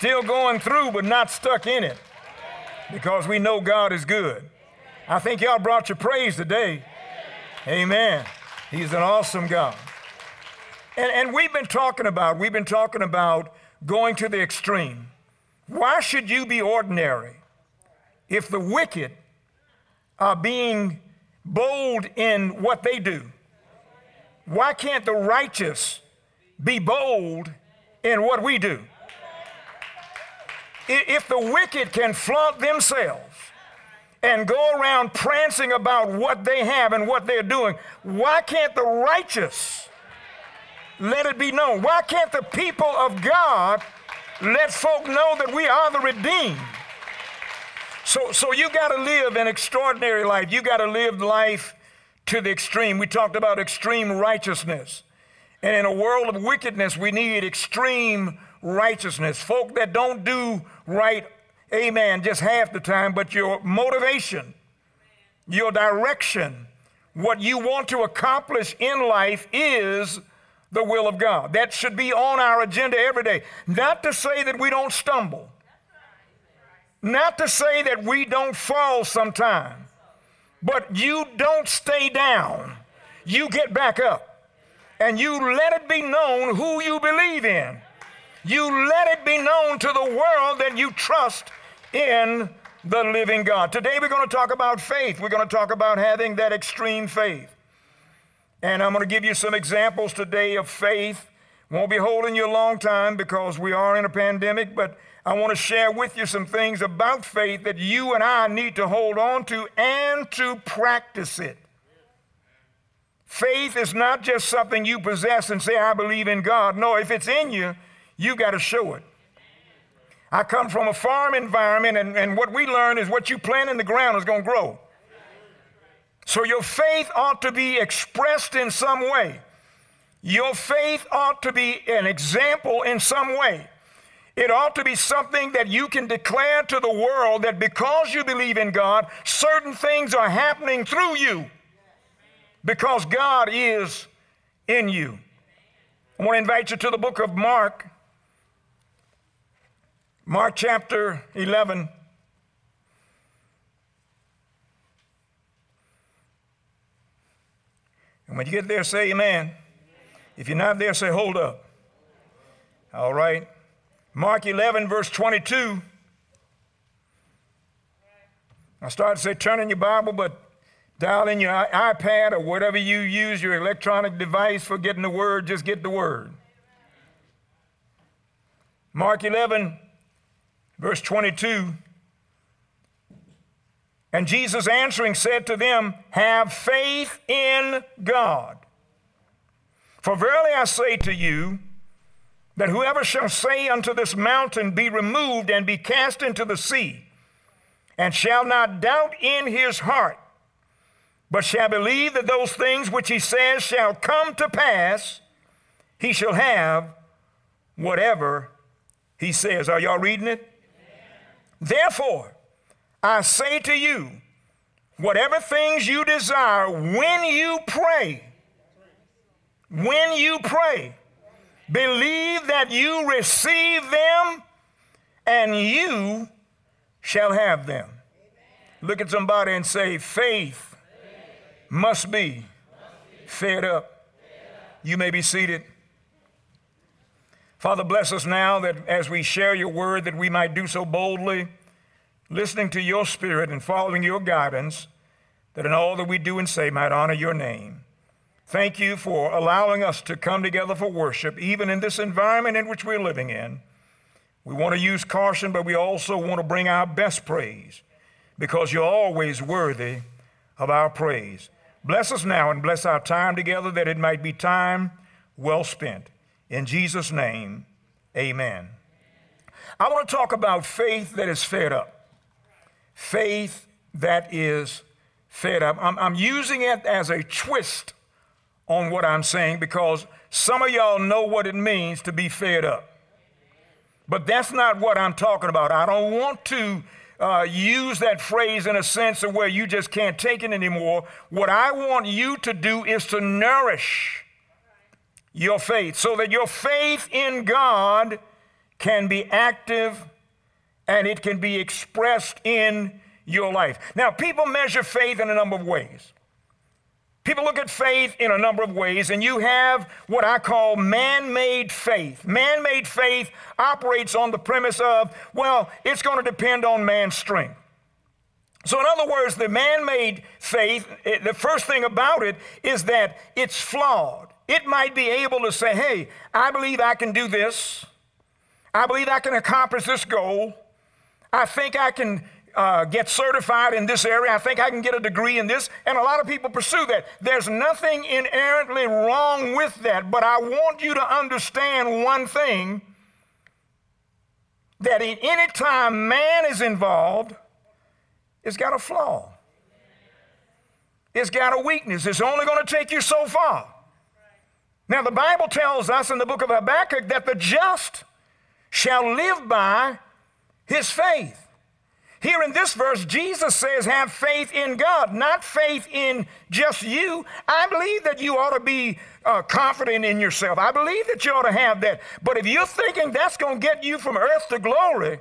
Still going through, but not stuck in it, because we know God is good. I think y'all brought your praise today. Amen. He's an awesome God. And we've been talking about going to the extreme. Why should you be ordinary if the wicked are being bold in what they do? Why can't the righteous be bold in what we do? If the wicked can flaunt themselves and go around prancing about what they have and what they're doing, why can't the righteous let it be known? Why can't the people of God let folk know that we are the redeemed? So you got to live an extraordinary life. You got to live life to the extreme. We talked about extreme righteousness. And in a world of wickedness, we need extreme righteousness. Folk that don't do right, amen, just half the time, but your motivation, your direction, what you want to accomplish in life is the will of God. That should be on our agenda every day. Not to say that we don't stumble. Not to say that we don't fall sometime. But you don't stay down. You get back up. And you let it be known who you believe in. You let it be known to the world that you trust in the living God. Today we're going to talk about faith. We're going to talk about having that extreme faith. And I'm going to give you some examples today of faith. Won't be holding you a long time because we are in a pandemic, but I want to share with you some things about faith that you and I need to hold on to and to practice it. Faith is not just something you possess and say, I believe in God. No, if it's in you, you got to show it. I come from a farm environment, and what we learn is what you plant in the ground is going to grow. So your faith ought to be expressed in some way. Your faith ought to be an example in some way. It ought to be something that you can declare to the world that because you believe in God, certain things are happening through you because God is in you. I want to invite you to the book of Mark. Mark chapter 11. And when you get there, say amen. If you're not there, say hold up. All right. Mark 11, verse 22. I started to say turn in your Bible, but dial in your iPad or whatever you use, your electronic device for getting the word, just get the word. Mark 11, verse 22. And Jesus answering said to them, have faith in God. For verily I say to you, that whoever shall say unto this mountain, be removed and be cast into the sea, and shall not doubt in his heart, but shall believe that those things which he says shall come to pass, he shall have whatever he says. Are y'all reading it? Therefore, I say to you, whatever things you desire when you pray, believe that you receive them and you shall have them. Look at somebody and say, faith must be fed up. You may be seated. Father, bless us now that as we share your word, that we might do so boldly, listening to your spirit and following your guidance, that in all that we do and say might honor your name. Thank you for allowing us to come together for worship, even in this environment in which we're living in. We want to use caution, but we also want to bring our best praise because you're always worthy of our praise. Bless us now and bless our time together that it might be time well spent. In Jesus' name, amen. I want to talk about faith that is fed up. Faith that is fed up. I'm using it as a twist on what I'm saying because some of y'all know what it means to be fed up. But that's not what I'm talking about. I don't want to use that phrase in a sense of where you just can't take it anymore. What I want you to do is to nourish your faith so that your faith in God can be active and it can be expressed in your life. Now, people measure faith in a number of ways. People look at faith in a number of ways, and you have what I call man-made faith. Man-made faith operates on the premise of, well, it's going to depend on man's strength. So in other words, the man-made faith, the first thing about it is that it's flawed. It might be able to say, hey, I believe I can do this. I believe I can accomplish this goal. I think I can get certified in this area. I think I can get a degree in this. And a lot of people pursue that. There's nothing inherently wrong with that. But I want you to understand one thing, that at any time man is involved, it's got a flaw. It's got a weakness. It's only going to take you so far. Now, the Bible tells us in the book of Habakkuk that the just shall live by his faith. Here in this verse, Jesus says, have faith in God, not faith in just you. I believe that you ought to be confident in yourself. I believe that you ought to have that. But if you're thinking that's going to get you from earth to glory,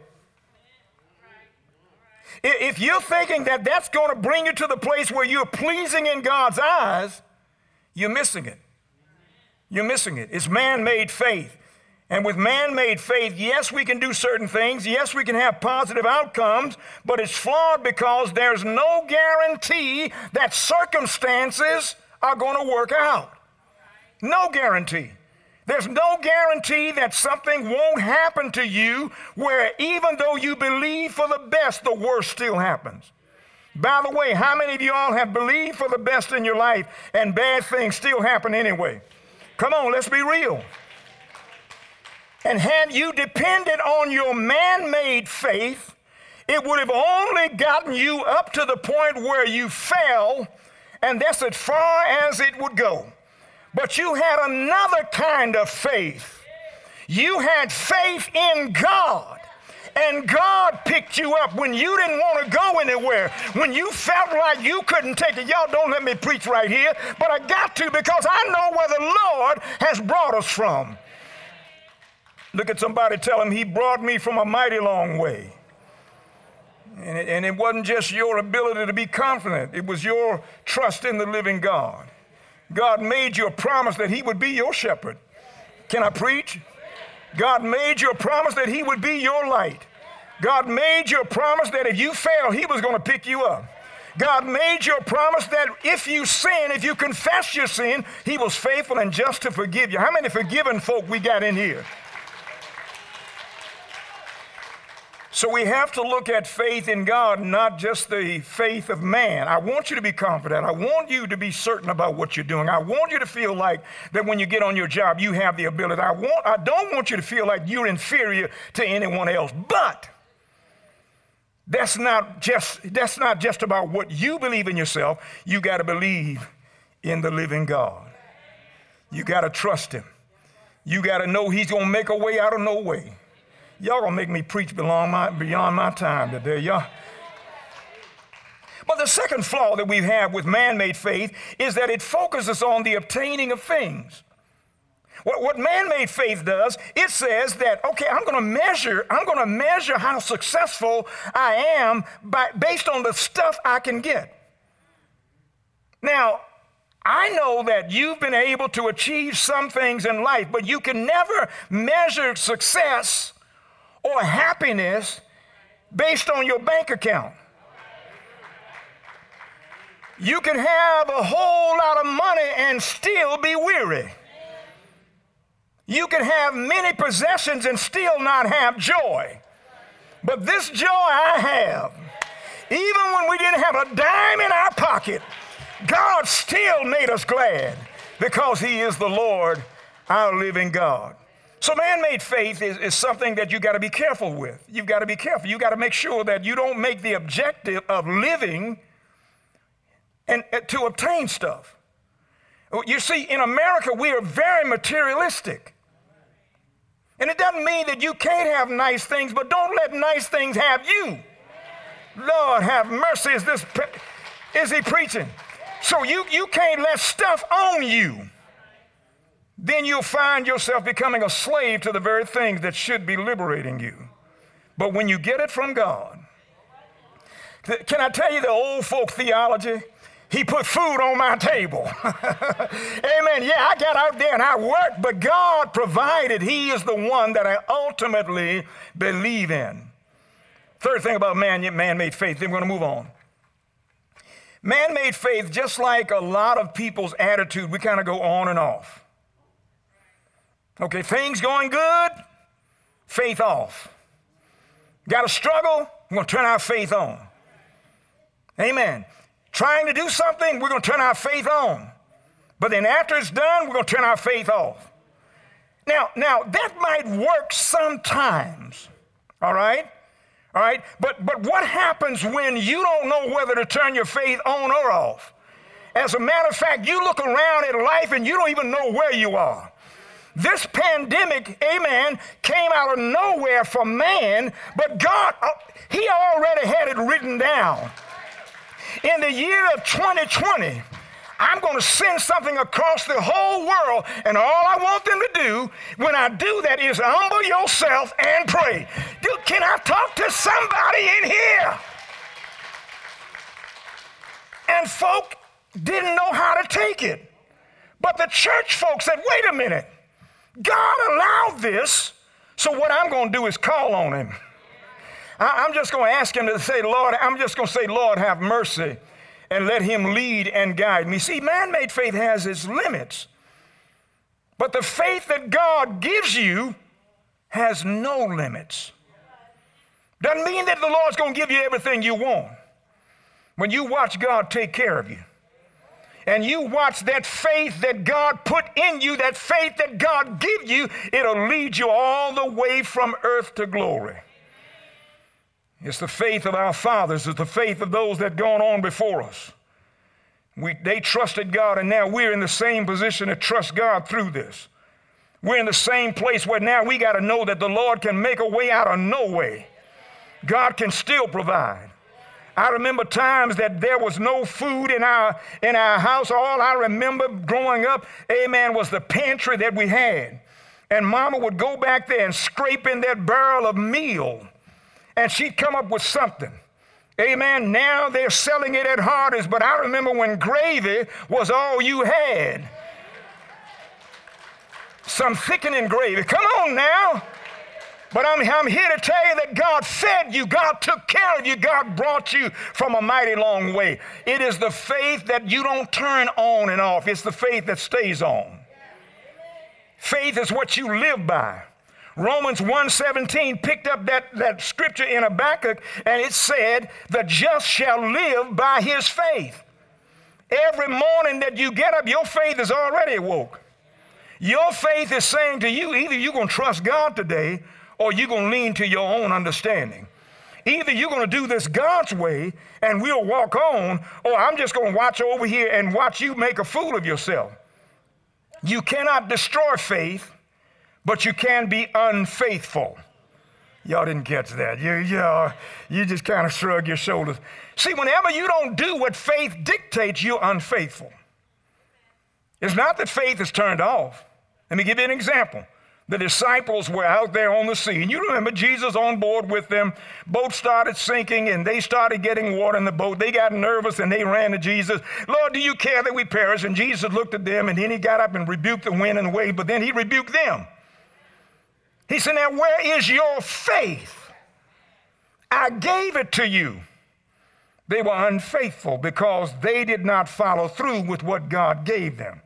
if you're thinking that that's going to bring you to the place where you're pleasing in God's eyes, you're missing it. You're missing it. It's man-made faith. And with man-made faith, yes, we can do certain things. Yes, we can have positive outcomes, but it's flawed because there's no guarantee that circumstances are going to work out. No guarantee. There's no guarantee that something won't happen to you where even though you believe for the best, the worst still happens. By the way, how many of you all have believed for the best in your life and bad things still happen anyway? Come on, let's be real. And had you depended on your man-made faith, it would have only gotten you up to the point where you fell, and that's as far as it would go. But you had another kind of faith. You had faith in God, and God picked you up when you didn't want to go anywhere, when you felt like you couldn't take it. Y'all don't let me preach right here, but I got to because I know where the Lord has brought us from. Look at somebody, tell him, he brought me from a mighty long way. And it wasn't just your ability to be confident. It was your trust in the living God. God made you a promise that he would be your shepherd. Can I preach? God made you a promise that he would be your light. God made you a promise that if you fail, he was going to pick you up. God made you a promise that if you sin, if you confess your sin, he was faithful and just to forgive you. How many forgiven folk we got in here? So we have to look at faith in God, not just the faith of man. I want you to be confident. I want you to be certain about what you're doing. I want you to feel like that when you get on your job, you have the ability. I don't want you to feel like you're inferior to anyone else. But that's not just about what you believe in yourself. You got to believe in the living God. You got to trust him. You got to know he's going to make a way out of no way. Y'all gonna make me preach beyond my time today, y'all. But the second flaw that we have with man-made faith is that it focuses on the obtaining of things. What man-made faith does, it says that, okay, I'm gonna measure how successful I am based on the stuff I can get. Now, I know that you've been able to achieve some things in life, but you can never measure success or happiness based on your bank account. You can have a whole lot of money and still be weary. You can have many possessions and still not have joy. But this joy I have, even when we didn't have a dime in our pocket, God still made us glad because he is the Lord, our living God. So man-made faith is something that you got to be careful with. You've got to be careful. You got to make sure that you don't make the objective of living and to obtain stuff. You see, in America, we are very materialistic. And it doesn't mean that you can't have nice things, but don't let nice things have you. Lord have mercy, is he preaching? So you can't let stuff own you. then you'll find yourself becoming a slave to the very things that should be liberating you. But when you get it from God, can I tell you the old folk theology? He put food on my table. Amen. Yeah, I got out there and I worked, but God provided. He is the one that I ultimately believe in. Third thing about man-made faith, then we're going to move on. Man-made faith, just like a lot of people's attitude, we kind of go on and off. Okay, things going good, faith off. Got to struggle, we're going to turn our faith on. Amen. Trying to do something, we're going to turn our faith on. But then after it's done, we're going to turn our faith off. Now that might work sometimes, all right? All right? But what happens when you don't know whether to turn your faith on or off? As a matter of fact, you look around at life and you don't even know where you are. This pandemic, amen, came out of nowhere for man, but God, he already had it written down. In the year of 2020, I'm going to send something across the whole world, and all I want them to do when I do that is humble yourself and pray. Dude, can I talk to somebody in here? And folk didn't know how to take it. But the church folks said, wait a minute. God allowed this, so what I'm going to do is call on him. I'm just going to ask him to say, Lord, I'm just going to say, Lord, have mercy, and let him lead and guide me. See, man-made faith has its limits, but the faith that God gives you has no limits. Doesn't mean that the Lord's going to give you everything you want. When you watch God take care of you, and you watch that faith that God put in you, that faith that God give you, it'll lead you all the way from earth to glory. It's the faith of our fathers. It's the faith of those that gone on before us. They trusted God, and now we're in the same position to trust God through this. We're in the same place where now we got to know that the Lord can make a way out of no way. God can still provide. I remember times that there was no food in our house. All I remember growing up, amen, was the pantry that we had. And Mama would go back there and scrape in that barrel of meal, and she'd come up with something. Amen. Now they're selling it at Hardee's, but I remember when gravy was all you had. Some thickening gravy. Come on now. But I'm here to tell you that God fed you, God took care of you, God brought you from a mighty long way. It is the faith that you don't turn on and off. It's the faith that stays on. Faith is what you live by. Romans 1:17 picked up that scripture in Habakkuk, and it said, the just shall live by his faith. Every morning that you get up, your faith is already awoke. Your faith is saying to you, either you're going to trust God today, or you're going to lean to your own understanding. Either you're going to do this God's way and we'll walk on, or I'm just going to watch over here and watch you make a fool of yourself. You cannot destroy faith, but you can be unfaithful. Y'all didn't catch that. You just kind of shrug your shoulders. See, whenever you don't do what faith dictates, you're unfaithful. It's not that faith is turned off. Let me give you an example. The disciples were out there on the sea, and you remember Jesus on board with them. Boat started sinking, and they started getting water in the boat. They got nervous, and they ran to Jesus. Lord, do you care that we perish? And Jesus looked at them, and then he got up and rebuked the wind and the wave, but then he rebuked them. He said, now where is your faith? I gave it to you. They were unfaithful because they did not follow through with what God gave them.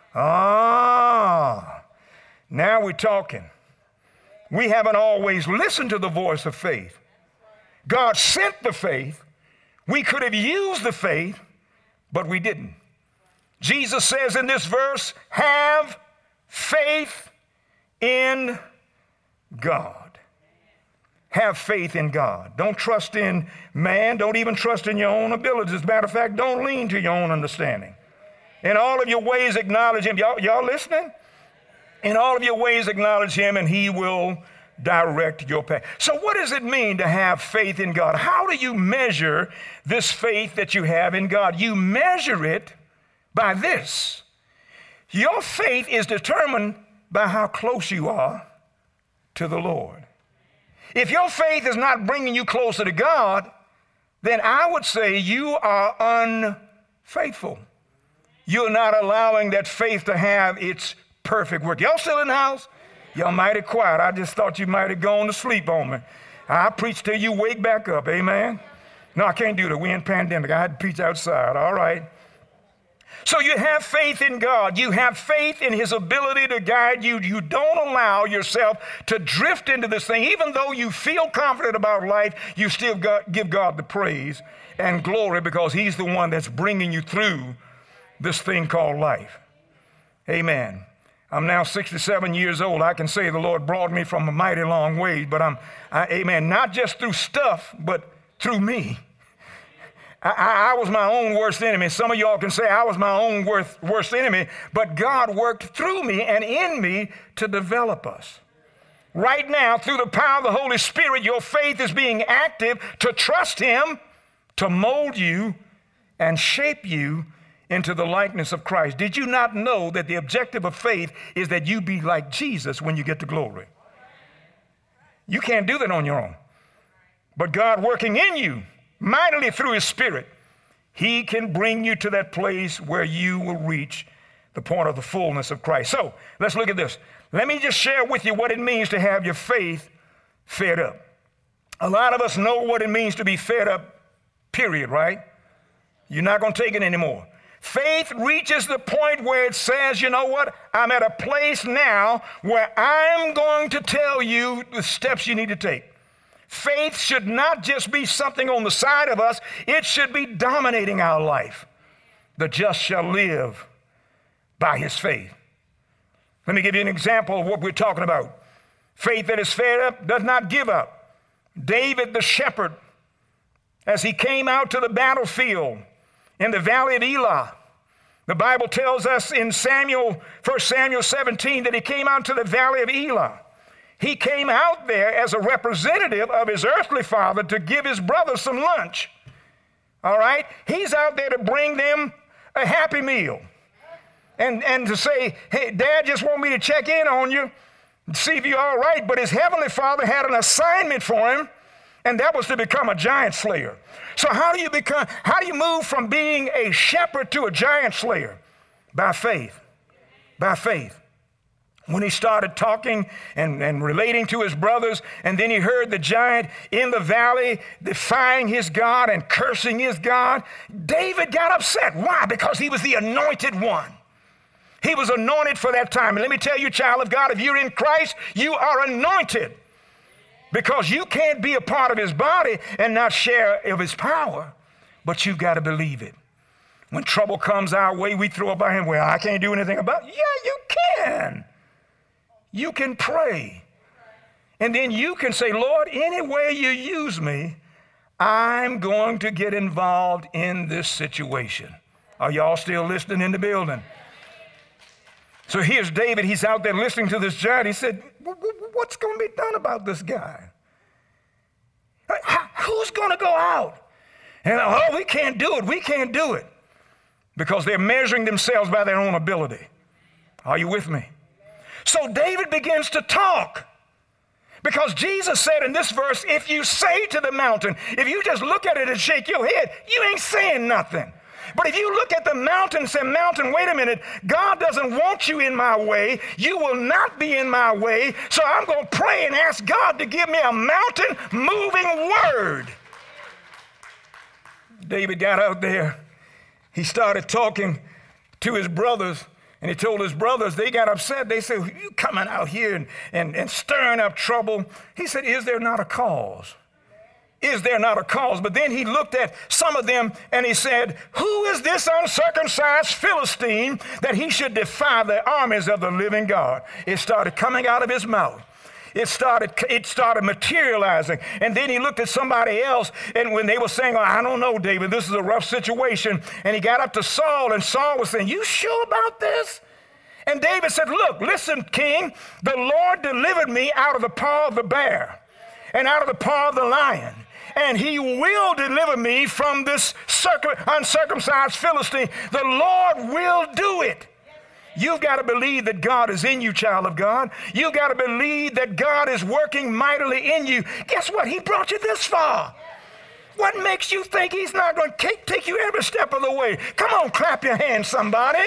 Now we're talking. We haven't always listened to the voice of faith. God sent the faith. We could have used the faith, but we didn't. Jesus says in this verse, have faith in God. Have faith in God. Don't trust in man. Don't even trust in your own abilities. As a matter of fact, don't lean to your own understanding. In all of your ways, acknowledge him. Y'all listening? In all of your ways, acknowledge him, and he will direct your path. So what does it mean to have faith in God? How do you measure this faith that you have in God? You measure it by this. Your faith is determined by how close you are to the Lord. If your faith is not bringing you closer to God, then I would say you are unfaithful. You're not allowing that faith to have its perfect work. Y'all still in the house? Y'all mighty quiet. I just thought you might have gone to sleep on me. I preach till you wake back up. Amen? No, I can't do that. We're in pandemic. I had to preach outside. All right. So you have faith in God. You have faith in his ability to guide you. You don't allow yourself to drift into this thing. Even though you feel confident about life, you still give God the praise and glory because he's the one that's bringing you through this thing called life. Amen. I'm now 67 years old. I can say the Lord brought me from a mighty long way, but amen, not just through stuff, but through me. I was my own worst enemy. Some of y'all can say I was my own worst enemy, but God worked through me and in me to develop us. Right now, through the power of the Holy Spirit, your faith is being active to trust him, to mold you and shape you into the likeness of Christ. Did you not know that the objective of faith is that you be like Jesus when you get to glory? You can't do that on your own. But God working in you, mightily through his Spirit, he can bring you to that place where you will reach the point of the fullness of Christ. So let's look at this. Let me just share with you what it means to have your faith fed up. A lot of us know what it means to be fed up, period, right? You're not going to take it anymore. Faith reaches the point where it says, you know what? I'm at a place now where I'm going to tell you the steps you need to take. Faith should not just be something on the side of us. It should be dominating our life. The just shall live by his faith. Let me give you an example of what we're talking about. Faith that is fed up does not give up. David the shepherd, as he came out to the battlefield in the valley of Elah, the Bible tells us in 1 Samuel 17 that he came out to the valley of Elah. He came out there as a representative of his earthly father to give his brothers some lunch. All right? He's out there to bring them a happy meal. And to say, hey, Dad just want me to check in on you, see if you're all right. But his heavenly father had an assignment for him, and that was to become a giant slayer. So how do you move from being a shepherd to a giant slayer? By faith. By faith. When he started talking and relating to his brothers, and then he heard the giant in the valley defying his God and cursing his God, David got upset. Why? Because he was the anointed one. He was anointed for that time. And let me tell you, child of God, if you're in Christ, you are anointed. Because you can't be a part of his body and not share of his power, but you've got to believe it. When trouble comes our way, we throw up our hand, well, I can't do anything about it. Yeah, you can. You can pray. And then you can say, Lord, any way you use me, I'm going to get involved in this situation. Are y'all still listening in the building? So here's David. He's out there listening to this giant. He said, what's going to be done about this guy? Who's going to go out? And, we can't do it. We can't do it. Because they're measuring themselves by their own ability. Are you with me? So David begins to talk. Because Jesus said in this verse, if you say to the mountain, if you just look at it and shake your head, you ain't saying nothing. But if you look at the mountain and say, mountain, wait a minute, God doesn't want you in my way. You will not be in my way. So I'm going to pray and ask God to give me a mountain-moving word. David got out there. He started talking to his brothers, and he told his brothers, they got upset. They said, you coming out here and stirring up trouble. He said, is there not a cause? Is there not a cause? But then he looked at some of them and he said, who is this uncircumcised Philistine that he should defy the armies of the living God? It started coming out of his mouth. It started materializing. And then he looked at somebody else, and when they were saying, I don't know, David, this is a rough situation. And he got up to Saul, and Saul was saying, you sure about this? And David said, look, listen, King, the Lord delivered me out of the paw of the bear and out of the paw of the lion. And he will deliver me from this uncircumcised Philistine. The Lord will do it. You've got to believe that God is in you, child of God. You've got to believe that God is working mightily in you. Guess what? He brought you this far. What makes you think he's not going to take you every step of the way? Come on, clap your hands, somebody.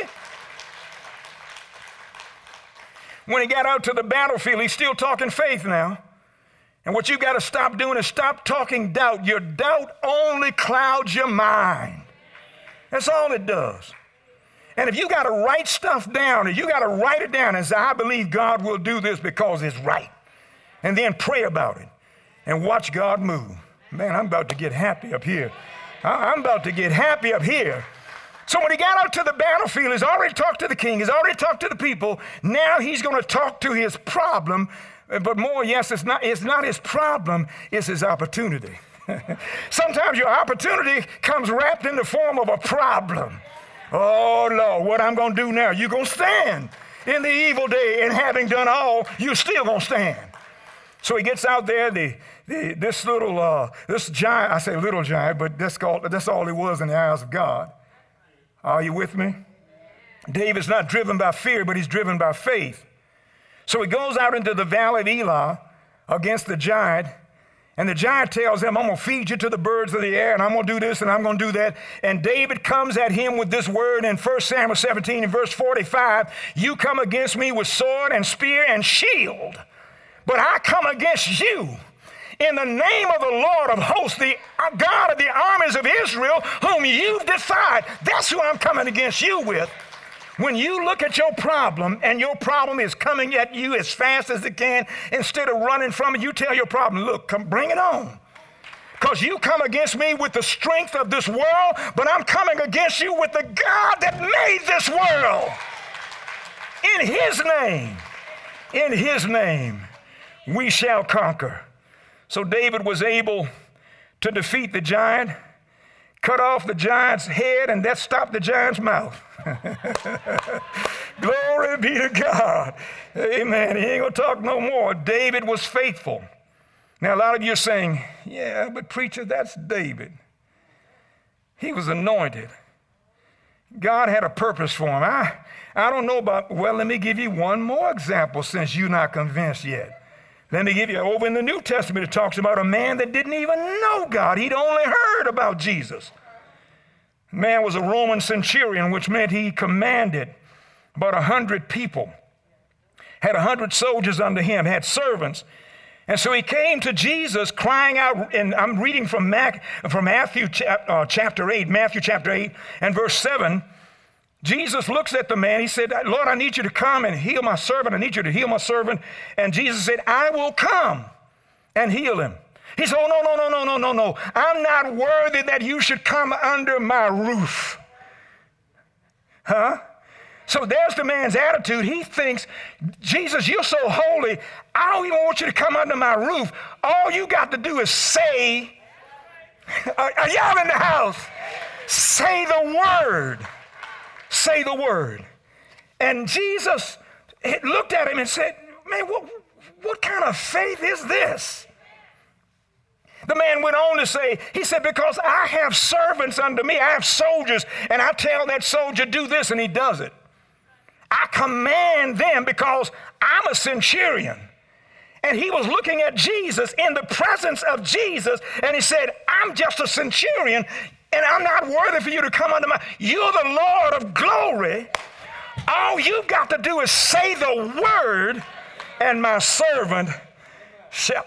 When he got out to the battlefield, he's still talking faith now. And what you got to stop doing is stop talking doubt. Your doubt only clouds your mind. That's all it does. And if you got to write stuff down, and you got to write it down and say, I believe God will do this because it's right. And then pray about it and watch God move. Man, I'm about to get happy up here. I'm about to get happy up here. So when he got out to the battlefield, he's already talked to the king. He's already talked to the people. Now he's going to talk to his problem. But more, yes, it's not his problem, it's his opportunity. Sometimes your opportunity comes wrapped in the form of a problem. Oh, Lord, what I'm going to do now? You're going to stand in the evil day, and having done all, you're still going to stand. So he gets out there, this giant, I say little giant, but that's all he was in the eyes of God. Are you with me? David's not driven by fear, but he's driven by faith. So he goes out into the valley of Elah against the giant, and the giant tells him, I'm going to feed you to the birds of the air, and I'm going to do this, and I'm going to do that. And David comes at him with this word in 1 Samuel 17 and verse 45, you come against me with sword and spear and shield, but I come against you in the name of the Lord of hosts, the God of the armies of Israel, whom you've defied. That's who I'm coming against you with. When you look at your problem and your problem is coming at you as fast as it can, instead of running from it, you tell your problem, look, come bring it on. Because you come against me with the strength of this world, but I'm coming against you with the God that made this world. In his name, we shall conquer. So David was able to defeat the giant, cut off the giant's head, and that stopped the giant's mouth. Glory be to God. Amen. He ain't going to talk no more. David was faithful. Now, a lot of you are saying, yeah, but preacher, that's David. He was anointed. God had a purpose for him. I don't know about, well, let me give you one more example since you're not convinced yet. Let me give you, over in the New Testament, it talks about a man that didn't even know God. He'd only heard about Jesus. The man was a Roman centurion, which meant he commanded about 100 people, had 100 soldiers under him, had servants. And so he came to Jesus crying out, and I'm reading from Matthew chapter 8 and verse 7. Jesus looks at the man. He said, Lord, I need you to come and heal my servant. I need you to heal my servant. And Jesus said, I will come and heal him. He said, oh, no. I'm not worthy that you should come under my roof. Huh? So there's the man's attitude. He thinks, Jesus, you're so holy, I don't even want you to come under my roof. All you got to do is say, are y'all in the house? Say the word. Say the word. And Jesus looked at him and said, man, what kind of faith is this? The man went on to say, he said, because I have servants under me, I have soldiers, and I tell that soldier, do this, and he does it. I command them because I'm a centurion. And he was looking at Jesus in the presence of Jesus, and he said, I'm just a centurion, and I'm not worthy for you to come under my, you're the Lord of glory. All you've got to do is say the word, and my servant shall.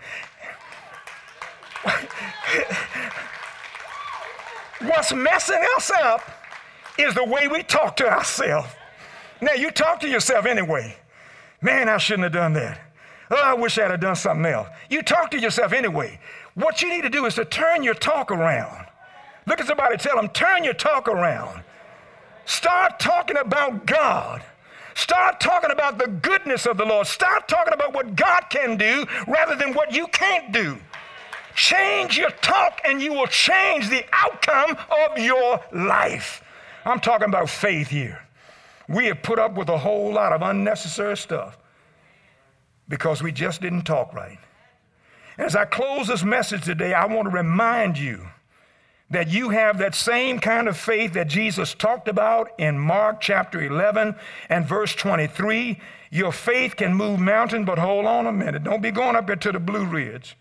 What's messing us up is the way we talk to ourselves. Now, you talk to yourself anyway. Man, I shouldn't have done that. Oh, I wish I'd have done something else. You talk to yourself anyway. What you need to do is to turn your talk around. Look at somebody, tell them, turn your talk around. Start talking about God. Start talking about the goodness of the Lord. Start talking about what God can do rather than what you can't do. Change your talk and you will change the outcome of your life. I'm talking about faith here. We have put up with a whole lot of unnecessary stuff because we just didn't talk right. As I close this message today, I want to remind you that you have that same kind of faith that Jesus talked about in Mark chapter 11 and verse 23. Your faith can move mountains, but hold on a minute. Don't be going up there to the Blue Ridge.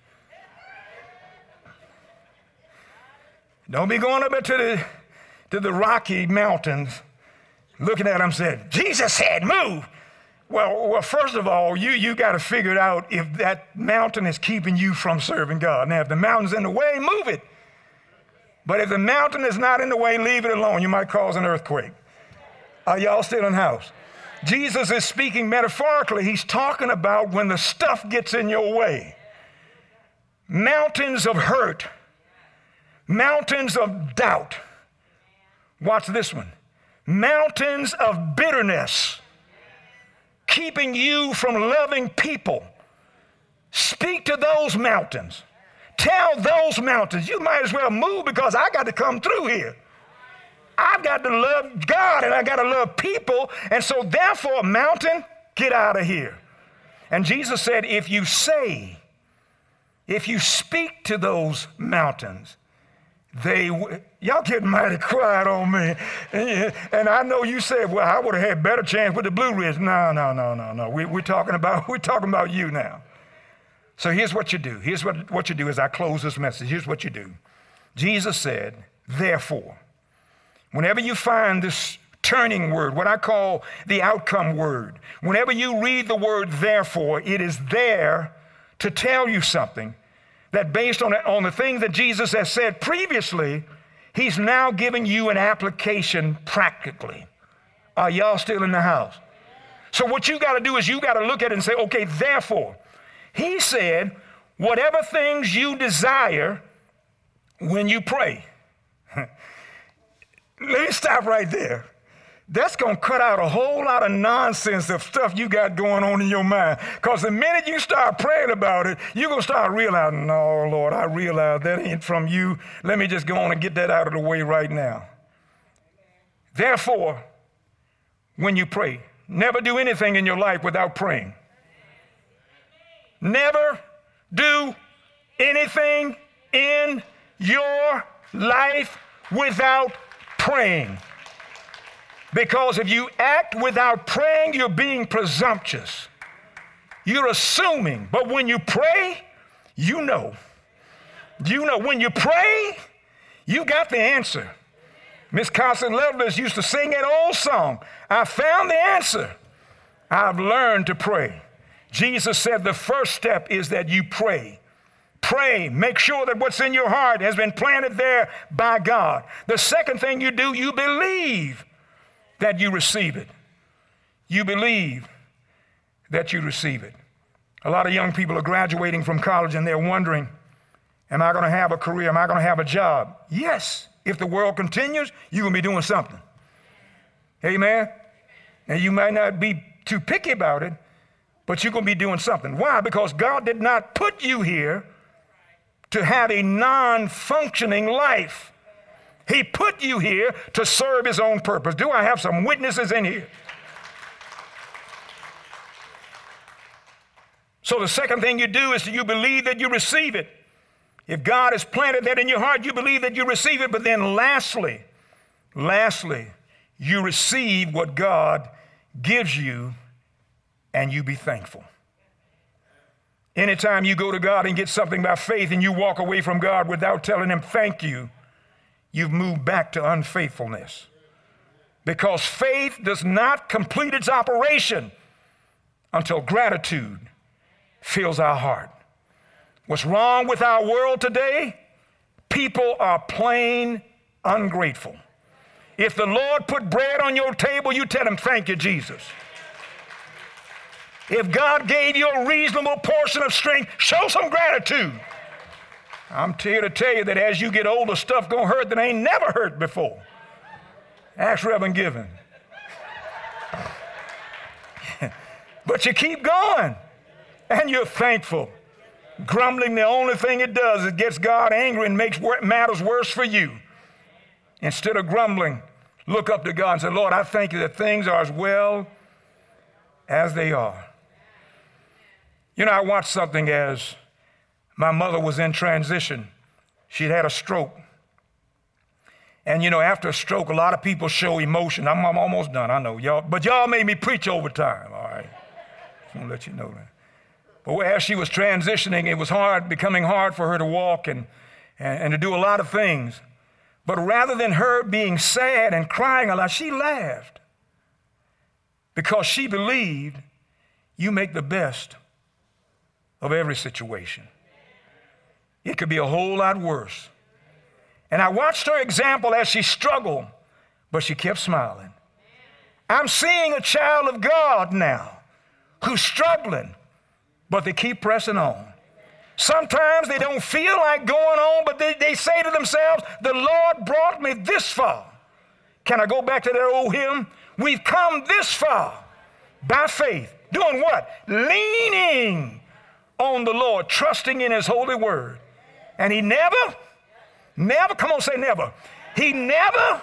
Don't be going up there to the Rocky Mountains, looking at them saying, Jesus said, move. Well, first of all, you got to figure it out if that mountain is keeping you from serving God. Now, if the mountain's in the way, move it. But if the mountain is not in the way, leave it alone. You might cause an earthquake. Are y'all still in the house? Jesus is speaking metaphorically. He's talking about when the stuff gets in your way. Mountains of hurt. Mountains of doubt. Watch this one. Mountains of bitterness. Keeping you from loving people. Speak to those mountains. Tell those mountains, you might as well move because I got to come through here. I've got to love God and I got to love people. And so therefore, mountain, get out of here. And Jesus said, if you speak to those mountains, y'all getting mighty quiet on me. And I know you said, well, I would have had better chance with the Blue Ridge. No. We're talking about you now. So here's what you do. Here's what you do as I close this message. Here's what you do. Jesus said, therefore, whenever you find this turning word, what I call the outcome word, whenever you read the word therefore, it is there to tell you something that based on the things that Jesus has said previously, he's now giving you an application practically. Are y'all still in the house? So what you got to do is you got to look at it and say, okay, therefore, he said, whatever things you desire when you pray. Let me stop right there. That's going to cut out a whole lot of nonsense of stuff you got going on in your mind. Because the minute you start praying about it, you're going to start realizing, no, Lord, I realize that ain't from you. Let me just go on and get that out of the way right now. Therefore, when you pray, never do anything in your life without praying. Never do anything in your life without praying. Because if you act without praying, you're being presumptuous. You're assuming. But when you pray, you know. When you pray, you got the answer. Miss Constance Lovelace used to sing that old song, I found the answer. I've learned to pray. Jesus said the first step is that you pray. Pray. Make sure that what's in your heart has been planted there by God. The second thing you do, you believe that you receive it. You believe that you receive it. A lot of young people are graduating from college and they're wondering, am I going to have a career? Am I going to have a job? Yes. If the world continues, you're going to be doing something. Amen? And you might not be too picky about it, but you're going to be doing something. Why? Because God did not put you here to have a non-functioning life. He put you here to serve his own purpose. Do I have some witnesses in here? So the second thing you do is you believe that you receive it. If God has planted that in your heart, you believe that you receive it. But then lastly, you receive what God gives you and you be thankful. Anytime you go to God and get something by faith and you walk away from God without telling him thank you, you've moved back to unfaithfulness. Because faith does not complete its operation until gratitude fills our heart. What's wrong with our world today? People are plain ungrateful. If the Lord put bread on your table, you tell him, thank you, Jesus. If God gave you a reasonable portion of strength, show some gratitude. I'm here to tell you that as you get older, stuff gonna hurt that ain't never hurt before. Ask Reverend Given. But you keep going, and you're thankful. Grumbling, the only thing it does is gets God angry and makes matters worse for you. Instead of grumbling, look up to God and say, Lord, I thank you that things are as well as they are. You know, I watched something as my mother was in transition. She'd had a stroke. And, after a stroke, a lot of people show emotion. I'm almost done, I know, y'all. But y'all made me preach overtime, all right? Just want to let you know that. But as she was transitioning, it was becoming hard for her to walk and to do a lot of things. But rather than her being sad and crying a lot, she laughed because she believed you make the best of every situation. It could be a whole lot worse. And I watched her example as she struggled, but she kept smiling. I'm seeing a child of God now who's struggling, but they keep pressing on. Sometimes they don't feel like going on, but they say to themselves, the Lord brought me this far. Can I go back to that old hymn? We've come this far by faith. Doing what? Leaning on the Lord, trusting in his holy word. And he never, come on, say never. He never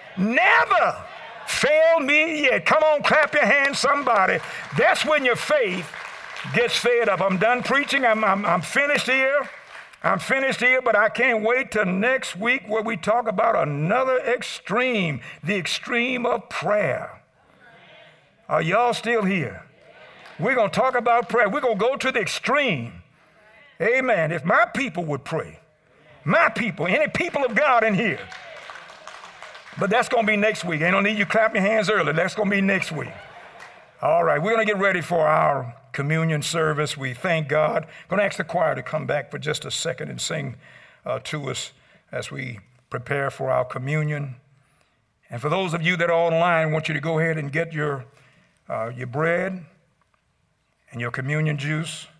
failed me yet. Come on, clap your hands, somebody. That's when your faith gets fed up. I'm done preaching. I'm finished here. I'm finished here, but I can't wait till next week where we talk about another extreme, the extreme of prayer. Are y'all still here? We're going to talk about prayer. We're going to go to the extreme. Amen. If my people would pray, my people, any people of God in here. But that's going to be next week. Ain't no need you clap your hands early. That's going to be next week. All right, we're going to get ready for our communion service. We thank God. I'm going to ask the choir to come back for just a second and sing to us as we prepare for our communion. And for those of you that are online, I want you to go ahead and get your bread and your communion juice.